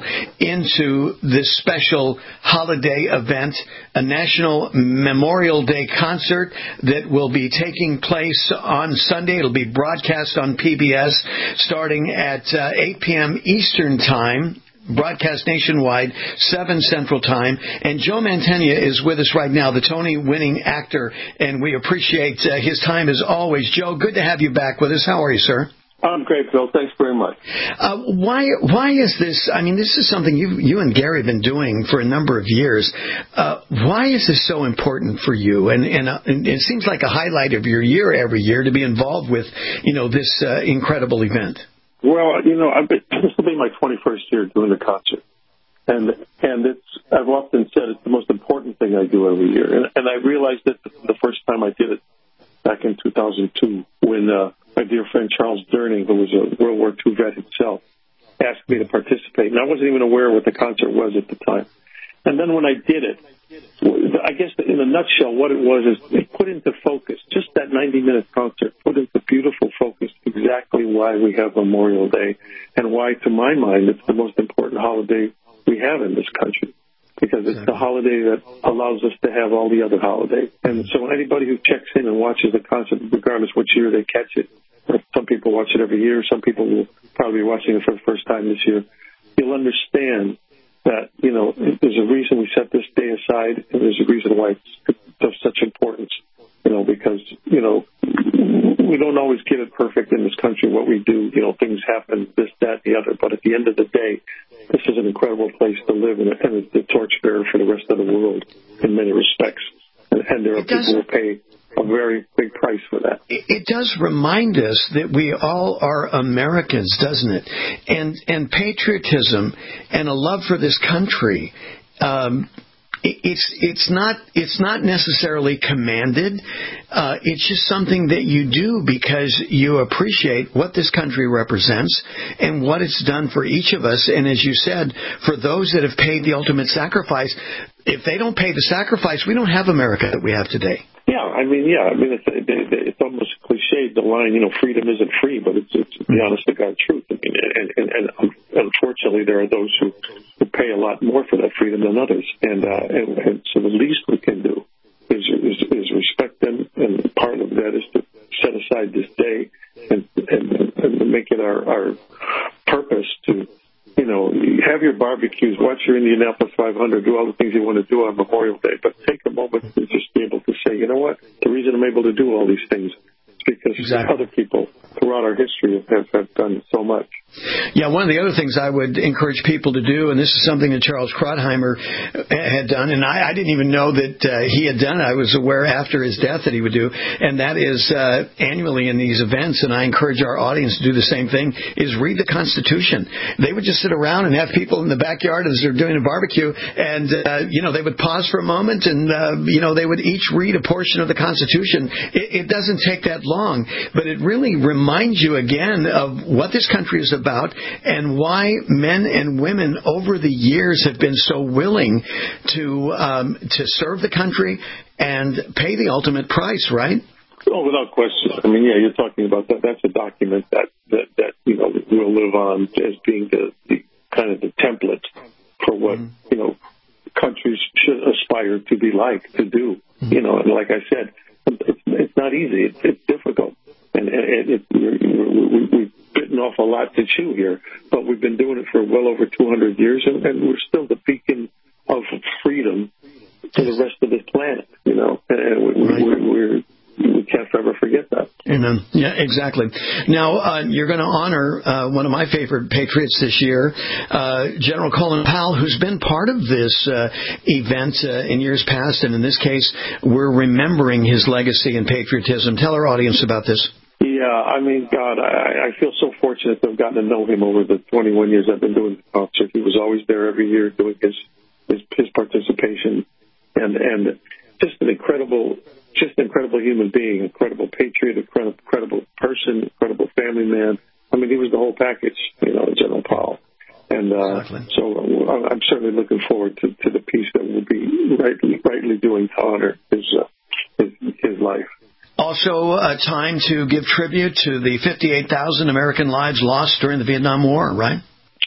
into this special holiday event, a National Memorial Day concert that will be taking place on Sunday. It'll be broadcast on P B S starting at uh, eight p.m. Eastern Time. Broadcast nationwide, seven Central Time. And Joe Mantegna is with us right now, the Tony-winning actor, and we appreciate uh, his time as always. Joe, good to have you back with us. How are you, sir? I'm great, Bill. Thanks very much. Uh, why why is this? I mean, this is something you you and Gary have been doing for a number of years. Uh, why is this so important for you? And, and, uh, and it seems like a highlight of your year every year to be involved with, you know, this uh, incredible event. Well, you know, I've been, this will be my twenty-first year doing the concert. And and it's I've often said it's the most important thing I do every year. And, and I realized it the first time I did it back in two thousand two when uh, my dear friend Charles Durning, who was a World War Two vet himself, asked me to participate. And I wasn't even aware what the concert was at the time. And then when I did it, I guess in a nutshell what it was is it put into focus, just that ninety-minute concert put into beautiful focus exactly why we have Memorial Day and why, to my mind, it's the most important holiday we have in this country. Because it's the holiday that allows us to have all the other holidays. And so anybody who checks in and watches the concert, regardless which year they catch it, or some people watch it every year. Some people will probably be watching it for the first time this year. You'll understand that, you know, there's a reason we set this day aside, and there's a reason why it's of such importance, you know, because, you know, we don't always get it perfect in this country, what we do. You know, things happen, this, that, the other. But at the end of the day, this is an incredible place to live, and, and it's the torchbearer for the rest of the world in many respects. And, and there are people who pay a very big price for that. It, it does remind us that we all are Americans, doesn't it? And and patriotism and a love for this country. Um, It's it's not it's not necessarily commanded. Uh, it's just something that you do because you appreciate what this country represents and what it's done for each of us. And as you said, for those that have paid the ultimate sacrifice, if they don't pay the sacrifice, we don't have America that we have today. Yeah, I mean, yeah, I mean, it's, it's almost cliched, the line, you know, freedom isn't free, but it's, it's the honest to God truth. I mean, and, and, and unfortunately, there are those who, who pay a lot more for that freedom than others. And, uh, and, and so the least we can do is, is, is respect them. And part of that is to set aside this day and, and, and make it our, our purpose to, you know, have your barbecues, watch your Indianapolis five hundred, do all the things you want to do on Memorial Day, but take a moment to just be able to say, you know what, the reason I'm able to do all these things is because exactly. other people throughout our history have, have done so much. Yeah, one of the other things I would encourage people to do, and this is something that Charles Krauthammer had done, and I, I didn't even know that uh, he had done it. I was aware after his death that he would do, and that is uh, annually in these events, and I encourage our audience to do the same thing, is read the Constitution. They would just sit around and have people in the backyard as they're doing a barbecue, and, uh, you know, they would pause for a moment, and, uh, you know, they would each read a portion of the Constitution. It, it doesn't take that long, but it really reminds you again of what this country is about. About and why men and women over the years have been so willing to um, to serve the country and pay the ultimate price, right? Oh, without question. I mean, yeah, you're talking about that. That's a document that that, that you know will live on as being the, the kind of the template for what mm-hmm. you know countries should aspire to be like to do. Mm-hmm. You know, and like I said, it's, it's not easy. It's, it's difficult, and, and it, it, we, we bitten off a lot to chew here, but we've been doing it for well over two hundred years, and, and we're still the beacon of freedom to the rest of this planet, you know, and we, right. we, we're, we can't ever forget that. Amen. Yeah, exactly. Now, uh, you're going to honor uh, one of my favorite patriots this year, uh, General Colin Powell, who's been part of this uh, event uh, in years past, and in this case, we're remembering his legacy and patriotism. Tell our audience about this. Yeah, I mean, God, I, I feel so fortunate to have gotten to know him over the twenty-one years I've been doing the concert. He was always there every year doing his his, his participation, and and just an incredible, just an incredible human being, incredible patriot, incredible, incredible person, incredible family man. I mean, he was the whole package, you know, General Powell. And uh, exactly. so I'm certainly looking forward to, to the piece that we'll be rightly, rightly doing to honor his uh, his, his life. Also, a time to give tribute to the fifty-eight thousand American lives lost during the Vietnam War, right?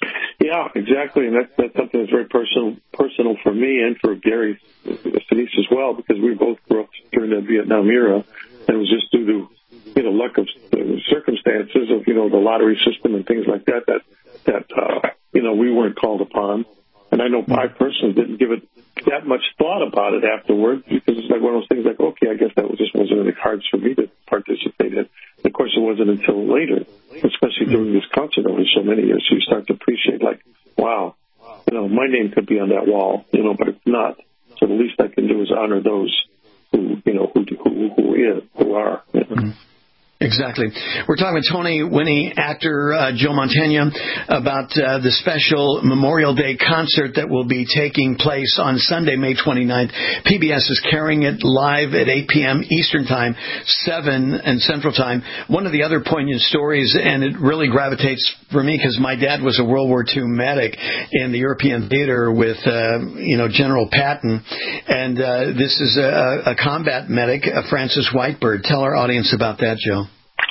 Yeah, exactly. And that's, that's something that's very personal personal for me and for Gary Sinise as well, because we both grew up during the Vietnam era. And it was just due to, you know, luck of the circumstances of, you know, the lottery system and things like that, that, that uh, you know, we weren't called upon. And I know I personally didn't give it that much thought about it afterward, because it's like one of those things like, okay, I guess that just wasn't in the cards for me to participate in. And of course, it wasn't until later, especially during this concert over so many years, so you start to appreciate, like, wow, you know, my name could be on that wall, you know, but it's not. So the least I can do is honor those who, you know, who who who, is, who are. You know. Mm-hmm. Exactly. We're talking with Tony Winnie, actor uh, Joe Mantegna, about uh, the special Memorial Day concert that will be taking place on Sunday, May twenty-ninth. P B S is carrying it live at eight p.m. Eastern Time, seven and Central Time. One of the other poignant stories, and it really gravitates for me because my dad was a World War Two medic in the European theater with, uh, you know, General Patton. And uh, this is a, a combat medic, uh, Francis Whitebird. Tell our audience about that, Joe.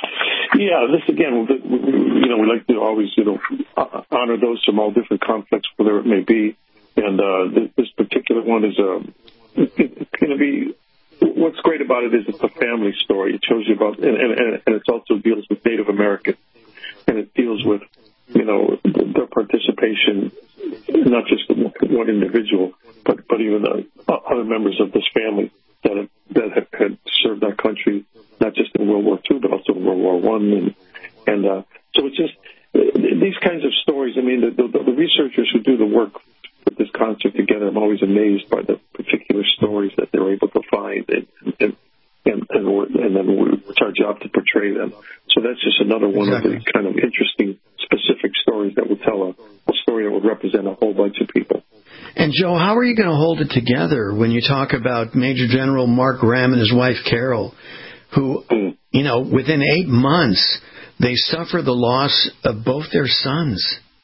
Yeah, this again, you know, we like to always, you know, honor those from all different conflicts, whatever it may be. And uh, this particular one is uh, going to be what's great about it is it's a family story. It shows you about, and, and, and it also deals with Native Americans, and it deals with, you know, their participation, not just one individual, but but even uh, other members of this family that have, that have had served our country, not just in World War Two, but also in World War One, and and uh, so it's just these kinds of stories. I mean, the, the, the researchers who do the work put this concert together, I'm always amazed by the particular stories that they're able to find, and and and, and, and then it's our job to portray them. So that's just another one exactly. of the kind of interesting, specific stories that would tell a, a story that would represent a whole bunch of people. And, Joe, how are you going to hold it together when you talk about Major General Mark Graham and his wife, Carol, who, mm. you know, within eight months, they suffer the loss of both their sons?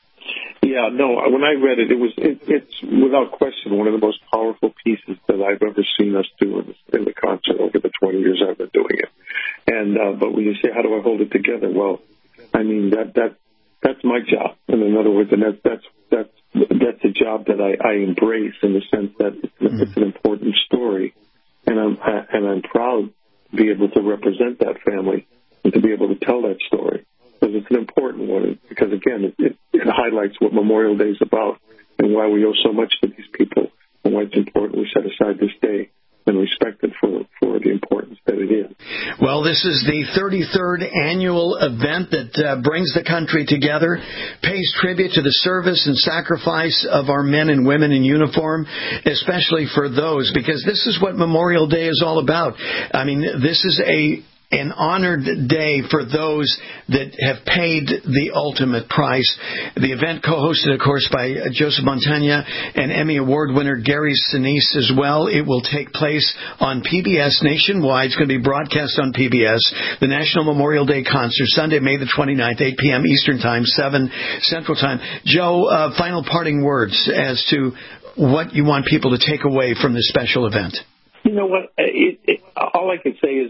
Yeah, no, when I read it, it was it, it's without question one of the most powerful pieces that I've ever seen us do in, in the concert over the twenty years I've been doing it. And uh, but when you say, how do I hold it together? Well, I mean, that that that's my job. And in other words, and that, that's that's that's a job that I, I embrace in the sense that it's, mm-hmm. it's an important story, and I'm I, and I'm proud to be able to represent that family and to be able to tell that story. Because it's an important one, because, again, it, it, it highlights what Memorial Day is about and why we owe so much to these people and why it's important we set aside this day and respect it for, for the importance that it is. Well, this is the thirty-third annual event that uh, brings the country together, pays tribute to the service and sacrifice of our men and women in uniform, especially for those, because this is what Memorial Day is all about. I mean, this is a an honored day for those that have paid the ultimate price. The event co-hosted, of course, by Joseph Montagna and Emmy Award winner Gary Sinise as well. It will take place on P B S nationwide. It's going to be broadcast on P B S. The National Memorial Day Concert, Sunday, May the twenty-ninth, eight p.m. Eastern Time, seven Central Time. Joe, uh, final parting words as to what you want people to take away from this special event. You know what? It, it, all I can say is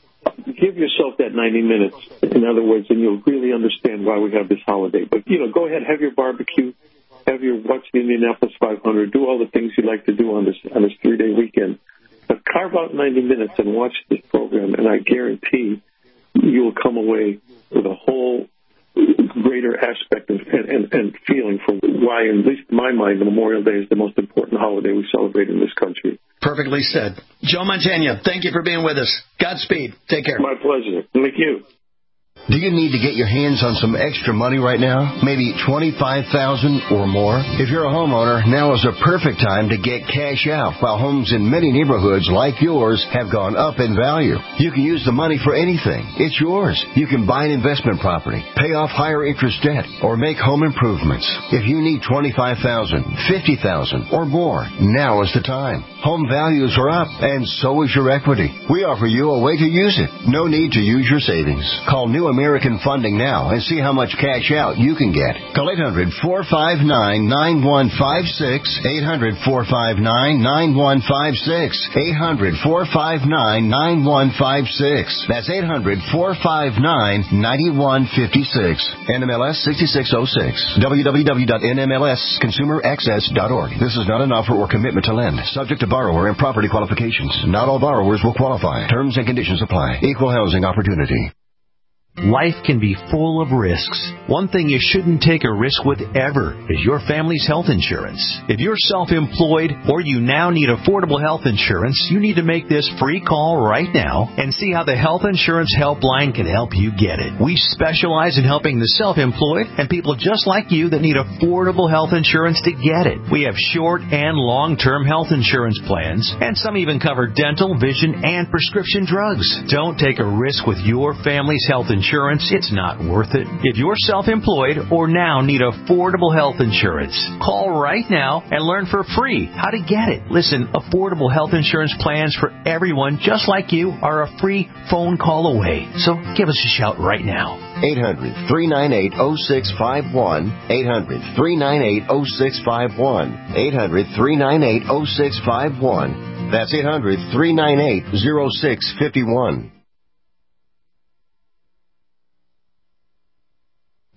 give yourself that ninety minutes, in other words, and you'll really understand why we have this holiday. But, you know, go ahead, have your barbecue, have your watch the Indianapolis five hundred, do all the things you like to do on this on this three-day weekend. But carve out ninety minutes and watch this program, and I guarantee you will come away with a whole greater aspect and, and, and feeling for why, at least in my mind, the Memorial Day is the most important holiday we celebrate in this country. Perfectly said. Joe Montagna, thank you for being with us. Godspeed. Take care. My pleasure. Thank you. Do you need to get your hands on some extra money right now? Maybe twenty-five thousand dollars or more? If you're a homeowner, now is a perfect time to get cash out while homes in many neighborhoods like yours have gone up in value. You can use the money for anything. It's yours. You can buy an investment property, pay off higher interest debt, or make home improvements. If you need twenty-five thousand dollars, fifty thousand dollars or more, now is the time. Home values are up, and so is your equity. We offer you a way to use it. No need to use your savings. Call New American Funding now and see how much cash out you can get. Call eight hundred, four five nine, nine one five six, eight hundred, four five nine, nine one five six, eight hundred, four five nine, nine one five six. That's eight hundred, four five nine, nine one five six. N M L S sixty-six oh six. w w w dot n m l s consumer access dot org. This is not an offer or commitment to lend. Subject to borrower and property qualifications. Not all borrowers will qualify. Terms and conditions apply. Equal housing opportunity. Life can be full of risks. One thing you shouldn't take a risk with ever is your family's health insurance. If you're self-employed or you now need affordable health insurance, you need to make this free call right now and see how the Health Insurance Helpline can help you get it. We specialize in helping the self-employed and people just like you that need affordable health insurance to get it. We have short and long-term health insurance plans, and some even cover dental, vision, and prescription drugs. Don't take a risk with your family's health insurance. Insurance, it's not worth it. If you're self-employed or now need affordable health insurance, call right now and learn for free how to get it. Listen, affordable health insurance plans for everyone just like you are a free phone call away. So give us a shout right now. eight hundred, three nine eight, oh six five one. eight hundred, three nine eight, oh six five one. eight hundred, three nine eight, oh six five one. That's eight hundred, three nine eight, oh six five one.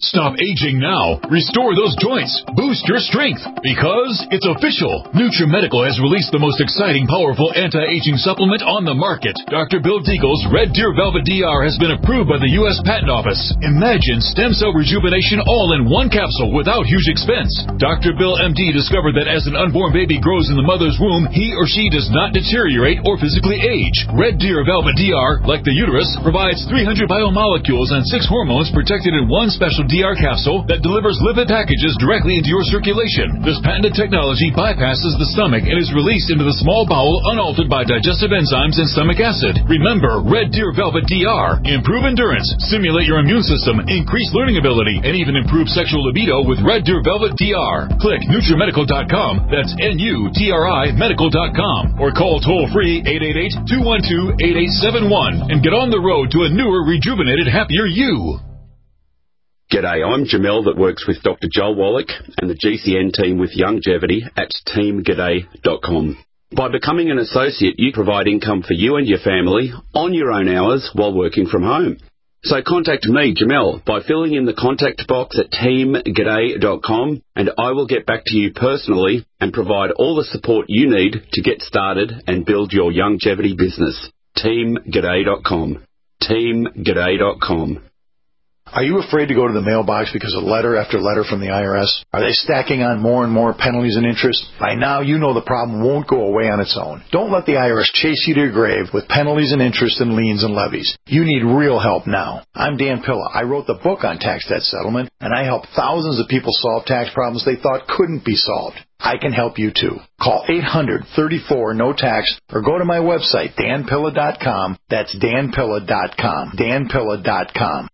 Stop aging now. Restore those joints. Boost your strength. Because it's official. NutriMedical has released the most exciting, powerful anti-aging supplement on the market. Doctor Bill Deagle's Red Deer Velvet D R has been approved by the U S Patent Office. Imagine stem cell rejuvenation all in one capsule without huge expense. Doctor Bill M D discovered that as an unborn baby grows in the mother's womb, he or she does not deteriorate or physically age. Red Deer Velvet D R, like the uterus, provides three hundred biomolecules and six hormones protected in one special D R capsule that delivers lipid packages directly into your circulation. This patented technology bypasses the stomach and is released into the small bowel unaltered by digestive enzymes and stomach acid. Remember, Red Deer Velvet D R. Improve endurance, stimulate your immune system, increase learning ability, and even improve sexual libido with Red Deer Velvet D R. Click NutriMedical dot com, that's N U T R I medical dot com, or call toll-free eight eight eight, two one two, eight eight seven one and get on the road to a newer, rejuvenated, happier you. G'day, I'm Jamel that works with Doctor Joel Wallach and the G C N team with Longevity at team g'day dot com. By becoming an associate, you provide income for you and your family on your own hours while working from home. So contact me, Jamel, by filling in the contact box at team g'day dot com, and I will get back to you personally and provide all the support you need to get started and build your longevity business. team g'day dot com. team g'day dot com. Are you afraid to go to the mailbox because of letter after letter from the I R S? Are they stacking on more and more penalties and interest? By now, you know the problem won't go away on its own. Don't let the I R S chase you to your grave with penalties and interest and liens and levies. You need real help now. I'm Dan Pilla. I wrote the book on tax debt settlement, and I help thousands of people solve tax problems they thought couldn't be solved. I can help you too. Call eight hundred, thirty-four, no tax or go to my website, dan pilla dot com. That's dan pilla dot com. dan pilla dot com.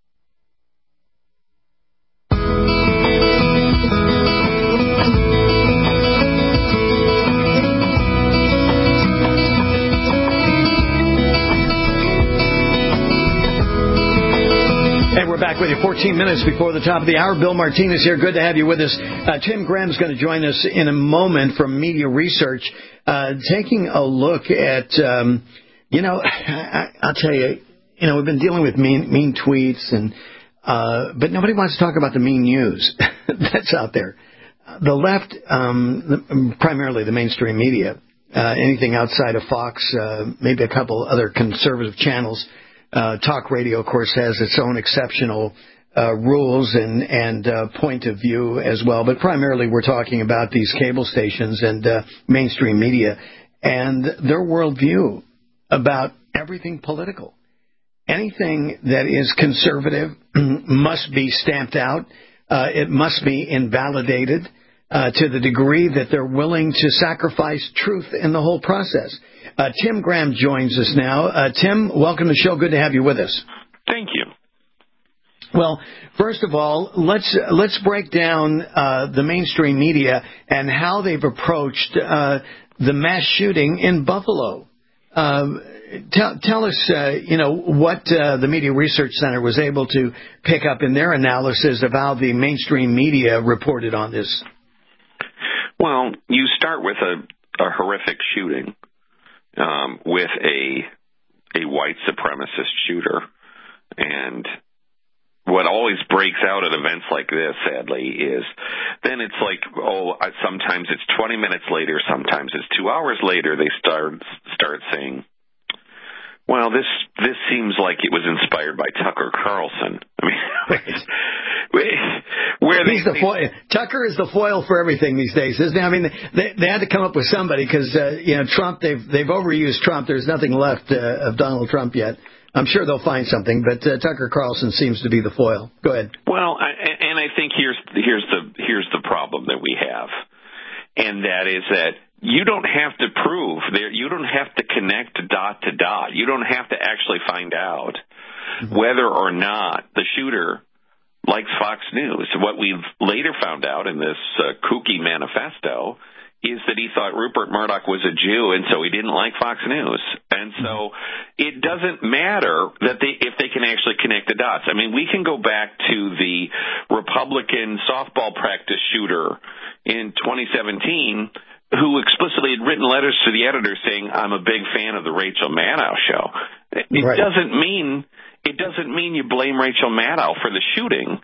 And we're back with you fourteen minutes before the top of the hour. Bill Martinez here. Good to have you with us. Uh, Tim Graham's going to join us in a moment from Media Research, uh, taking a look at, um, you know, I, I'll tell you, you know, we've been dealing with mean, mean tweets, and uh, but nobody wants to talk about the mean news that's out there. The left, um, primarily the mainstream media, uh, anything outside of Fox, uh, maybe a couple other conservative channels. Uh, talk radio, of course, has its own exceptional uh, rules and, and uh, point of view as well. But primarily we're talking about these cable stations and uh, mainstream media and their worldview about everything political. Anything that is conservative must be stamped out. Uh, it must be invalidated uh, to the degree that they're willing to sacrifice truth in the whole process. Uh, Tim Graham joins us now. Uh, Tim, welcome to the show. Good to have you with us. Thank you. Well, first of all, let's let's break down uh, the mainstream media and how they've approached uh, the mass shooting in Buffalo. Um, tell, tell us, uh, you know, what uh, the Media Research Center was able to pick up in their analysis of how the mainstream media reported on this. Well, you start with a, a horrific shooting. Um, with a a white supremacist shooter. And what always breaks out at events like this, sadly, is then it's like, oh, sometimes it's twenty minutes later, sometimes it's two hours later, they start start saying, well, this this seems like it was inspired by Tucker Carlson. I mean, where they, He's the foil. Tucker is the foil for everything these days, isn't he? I mean, they they had to come up with somebody because uh, you know Trump. They've they've overused Trump. There's nothing left uh, of Donald Trump yet. I'm sure they'll find something, but uh, Tucker Carlson seems to be the foil. Go ahead. Well, I, and I think here's here's the here's the problem that we have, and that is that you don't have to prove there. You don't have to connect dot to dot. You don't have to actually find out mm-hmm. whether or not the shooter likes Fox News. What we've later found out in this uh, kooky manifesto is that he thought Rupert Murdoch was a Jew, and so he didn't like Fox News. And so it doesn't matter that they if they can actually connect the dots. I mean, we can go back to the Republican softball practice shooter in twenty seventeen who explicitly had written letters to the editor saying, I'm a big fan of the Rachel Maddow show. It right. doesn't mean it doesn't mean you blame Rachel Maddow for the shooting.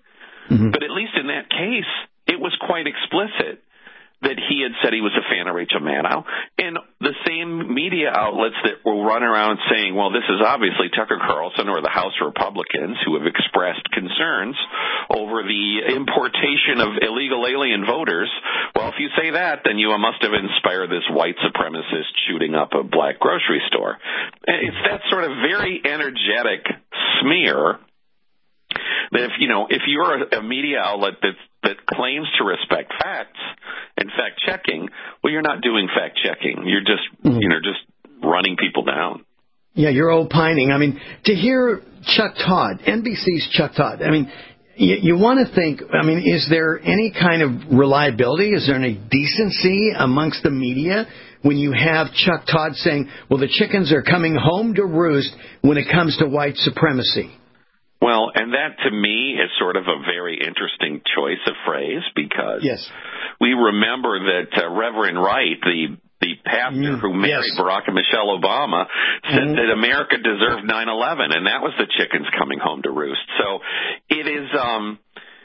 Mm-hmm. But at least in that case, it was quite explicit that he had said he was a fan of Rachel Maddow, and the same media outlets that will run around saying, well, this is obviously Tucker Carlson or the House Republicans who have expressed concerns over the importation of illegal alien voters. Well, if you say that, then you must have inspired this white supremacist shooting up a black grocery store. It's that sort of very energetic smear that if, you know, if you're a, a media outlet that that claims to respect facts and fact checking, well, you're not doing fact checking. You're just, mm. you know, just running people down. Yeah, you're opining. I mean, to hear Chuck Todd, N B C's Chuck Todd, I mean, you, you want to think, I mean, is there any kind of reliability? Is there any decency amongst the media when you have Chuck Todd saying, well, the chickens are coming home to roost when it comes to white supremacy? Well, and that to me is sort of a very interesting choice of phrase because yes. we remember that uh, Reverend Wright, the the pastor mm, who married yes. Barack and Michelle Obama, said mm. that America deserved nine eleven, and that was the chickens coming home to roost. So it is. Um,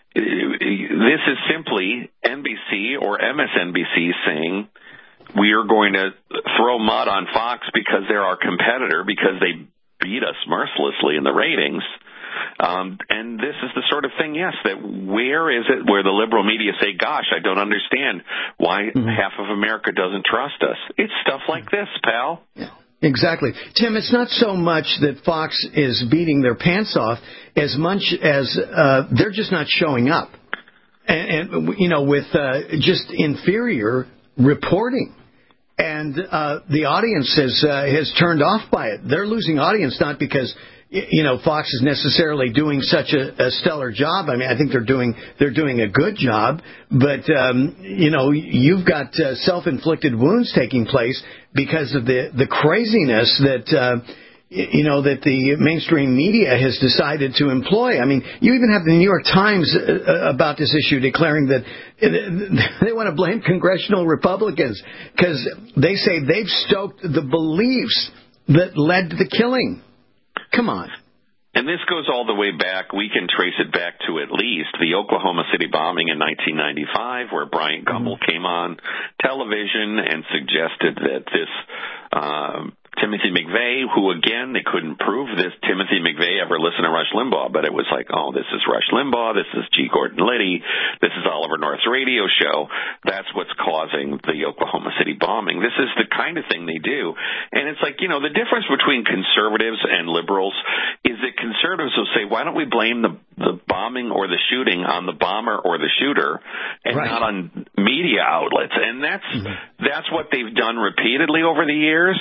this is simply N B C or M S N B C saying we are going to throw mud on Fox because they're our competitor because they beat us mercilessly in the ratings. Um, and this is the sort of thing, yes, that where is it where the liberal media say, gosh, I don't understand why mm-hmm. half of America doesn't trust us. It's stuff like this, pal. Yeah, exactly. Tim, it's not so much that Fox is beating their pants off as much as uh, they're just not showing up. And, and you know, with uh, just inferior reporting. And uh, the audience has, uh, has turned off by it. They're losing audience not because you know, Fox is necessarily doing such a, a stellar job. I mean, I think they're doing they're doing a good job, but um, you know, you've got uh, self-inflicted wounds taking place because of the the craziness that uh, you know that the mainstream media has decided to employ. I mean, you even have the New York Times uh, about this issue declaring that they want to blame congressional Republicans because they say they've stoked the beliefs that led to the killing. Come on. And this goes all the way back. We can trace it back to at least the Oklahoma City bombing in nineteen ninety-five, where Bryant Gumbel mm-hmm. came on television and suggested that this uh, Timothy McVeigh, who, again, they couldn't prove this Timothy McVeigh ever listened to Rush Limbaugh, but it was like, oh, this is Rush Limbaugh, this is G. Gordon Liddy, this is Oliver North's radio show. That's what's causing the Oklahoma City bombing. This is the kind of thing they do. And it's like, you know, the difference between conservatives and liberals is that conservatives will say, why don't we blame the, the bombing or the shooting on the bomber or the shooter and right. not on media outlets? And that's mm-hmm. that's what they've done repeatedly over the years.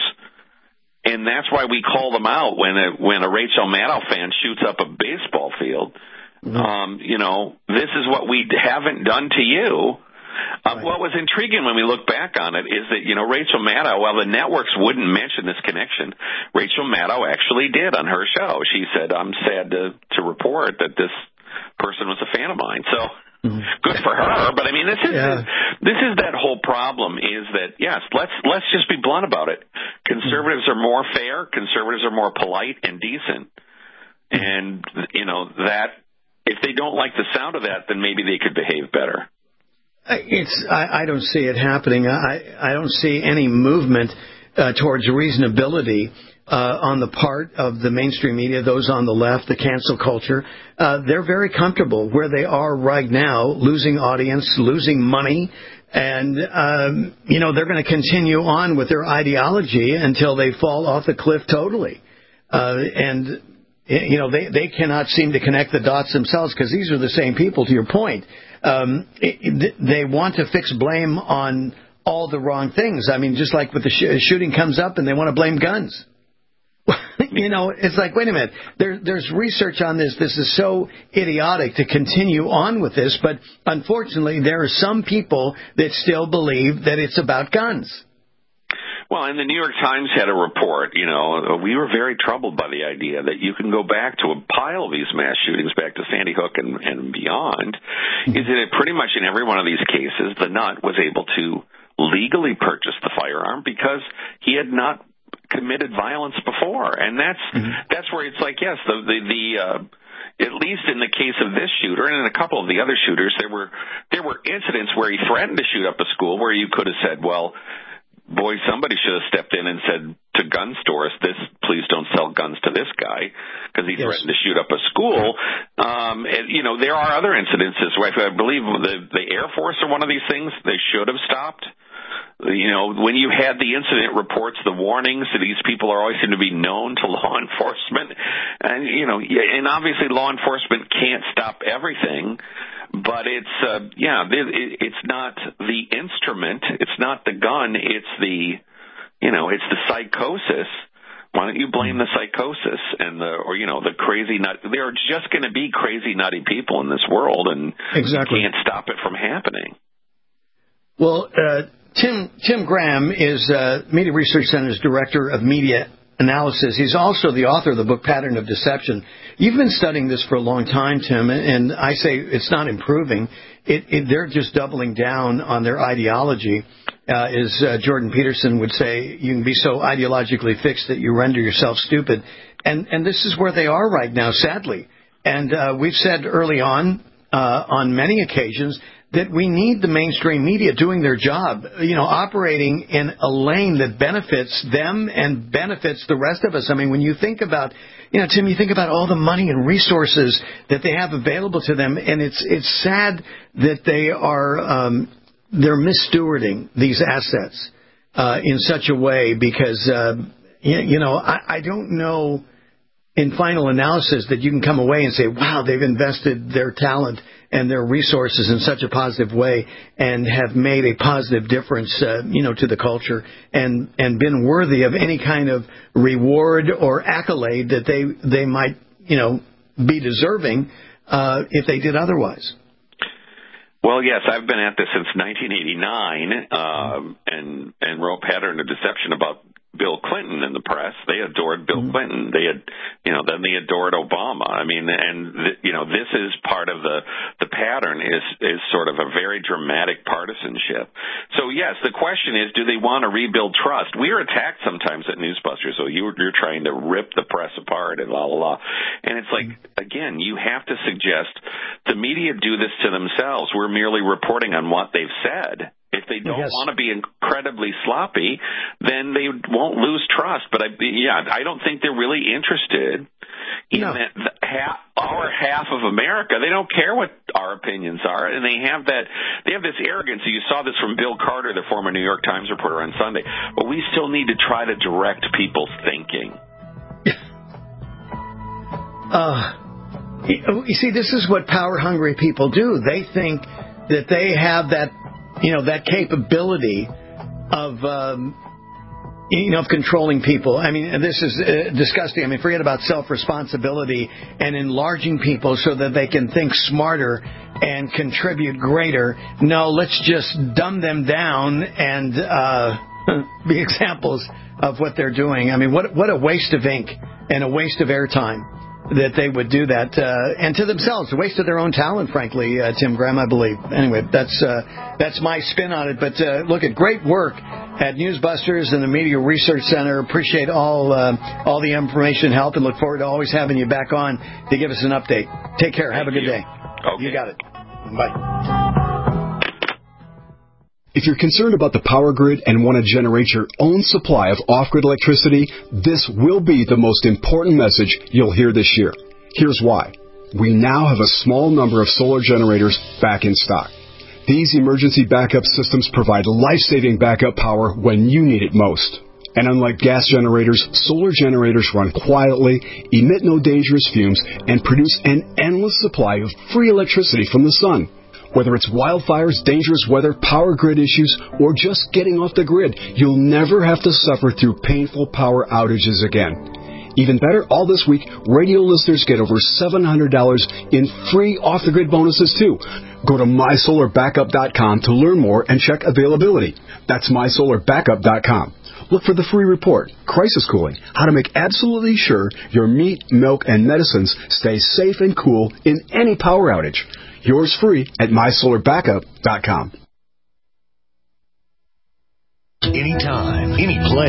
And that's why we call them out when a, when a Rachel Maddow fan shoots up a baseball field. Mm-hmm. Um, you know, this is what we haven't done to you. Uh, right. What was intriguing when we look back on it is that, you know, Rachel Maddow, while the networks wouldn't mention this connection, Rachel Maddow actually did on her show. She said, I'm sad to, to report that this person was a fan of mine. So mm-hmm. good for her. But I mean, this is yeah. this is that whole problem is that, yes, let's let's just be blunt about it. Conservatives are more fair. Conservatives are more polite and decent. And, you know, that if they don't like the sound of that, then maybe they could behave better. It's I, I don't see it happening. I, I don't see any movement uh, towards reasonability uh, on the part of the mainstream media, those on the left, the cancel culture. Uh, they're very comfortable where they are right now, losing audience, losing money. And, um, you know, they're going to continue on with their ideology until they fall off the cliff totally. Uh, and, you know, they, they cannot seem to connect the dots themselves because these are the same people, to your point. Um, it, they want to fix blame on all the wrong things. I mean, just like with the sh- shooting comes up and they want to blame guns. You know, it's like, wait a minute, there, there's research on this. This is so idiotic to continue on with this. But unfortunately, there are some people that still believe that it's about guns. Well, and the New York Times had a report, you know, we were very troubled by the idea that you can go back to a pile of these mass shootings back to Sandy Hook and, and beyond, mm-hmm. is that pretty much in every one of these cases, the nut was able to legally purchase the firearm because he had not committed violence before. And that's, mm-hmm. that's where it's like, yes, the, the, the, uh, at least in the case of this shooter and in a couple of the other shooters, there were there were incidents where he threatened to shoot up a school where you could have said, well, boy, somebody should have stepped in and said to gun stores, "This, please don't sell guns to this guy," because he yes. threatened to shoot up a school. Um, and, you know, there are other incidences where I believe the the Air Force or one of these things they should have stopped. You know, when you had the incident reports, the warnings, these people are always going to be known to law enforcement. And, you know, and obviously law enforcement can't stop everything, but it's, uh, yeah, it, it's not the instrument, it's not the gun, it's the, you know, it's the psychosis. Why don't you blame the psychosis and the, or, you know, the crazy nut? There are just going to be crazy, nutty people in this world, and exactly. you can't stop it from happening. Well, uh, Tim Tim Graham is uh, Media Research Center's Director of Media Analysis. He's also the author of the book Pattern of Deception. You've been studying this for a long time, Tim, and I say it's not improving. It, it, they're just doubling down on their ideology. Uh, as uh, Jordan Peterson would say, you can be so ideologically fixed that you render yourself stupid. And, and this is where they are right now, sadly. And uh, we've said early on, uh, on many occasions, that we need the mainstream media doing their job, you know, operating in a lane that benefits them and benefits the rest of us. I mean, when you think about, you know, Tim, you think about all the money and resources that they have available to them, and it's it's sad that they are um, they're misstewarding these assets uh, in such a way because, uh, you, you know, I, I don't know in final analysis that you can come away and say, wow, they've invested their talent and their resources in such a positive way and have made a positive difference, uh, you know, to the culture and, and been worthy of any kind of reward or accolade that they, they might, you know, be deserving, uh, if they did otherwise. Well, yes, I've been at this since nineteen eighty-nine, um, and, and wrote Pattern of Deception about Bill Clinton in the press. They adored Bill mm-hmm. Clinton. They had, you know, then they adored Obama. I mean, and th- you know, this is part of the the pattern is is sort of a very dramatic partisanship. So yes, the question is, do they want to rebuild trust? We are attacked sometimes at Newsbusters, so you you're trying to rip the press apart and la la la. And it's like, again, you have to suggest the media do this to themselves. We're merely reporting on what they've said. If they don't yes. want to be incredibly sloppy, then they won't lose trust. But I, yeah, I don't think they're really interested in no. that the half, our half of America. They don't care what our opinions are, and they have that. They have this arrogance. You saw this from Bill Carter, the former New York Times reporter, on Sunday. But we still need to try to direct people's thinking. Uh, you see, this is what power-hungry people do. They think that they have that. You know, that capability of, um, you know, of controlling people. I mean, this is uh, disgusting. I mean, forget about self-responsibility and enlarging people so that they can think smarter and contribute greater. No, let's just dumb them down and uh, be examples of what they're doing. I mean, what what a waste of ink and a waste of airtime that they would do that, uh, and to themselves, a waste of their own talent, frankly, uh, Tim Graham, I believe. Anyway, that's uh, that's my spin on it. But uh, look, at great work at Newsbusters and the Media Research Center. Appreciate all uh, all the information and help, and look forward to always having you back on to give us an update. Take care. Have a good day. Okay. You got it. Bye. If you're concerned about the power grid and want to generate your own supply of off-grid electricity, this will be the most important message you'll hear this year. Here's why. We now have a small number of solar generators back in stock. These emergency backup systems provide life-saving backup power when you need it most. And unlike gas generators, solar generators run quietly, emit no dangerous fumes, and produce an endless supply of free electricity from the sun. Whether it's wildfires, dangerous weather, power grid issues, or just getting off the grid, you'll never have to suffer through painful power outages again. Even better, all this week, radio listeners get over seven hundred dollars in free off-the-grid bonuses, too. Go to my solar backup dot com to learn more and check availability. That's my solar backup dot com. Look for the free report, Crisis Cooling, how to make absolutely sure your meat, milk, and medicines stay safe and cool in any power outage. Yours free at my solar backup dot com. Anytime, any place.